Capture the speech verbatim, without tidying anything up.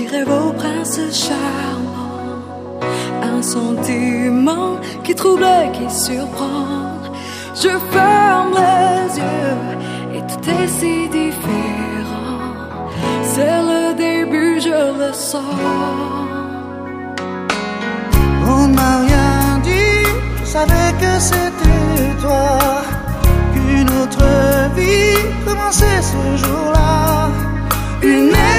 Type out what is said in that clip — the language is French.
rêve au prince charmant. Un sentiment qui trouble, qui surprend. Je ferme les yeux et tout est si différent. C'est le début, je le sens. On m'a rien dit, je savais que c'était toi. Qu'une autre vie commençait ce jour-là. Une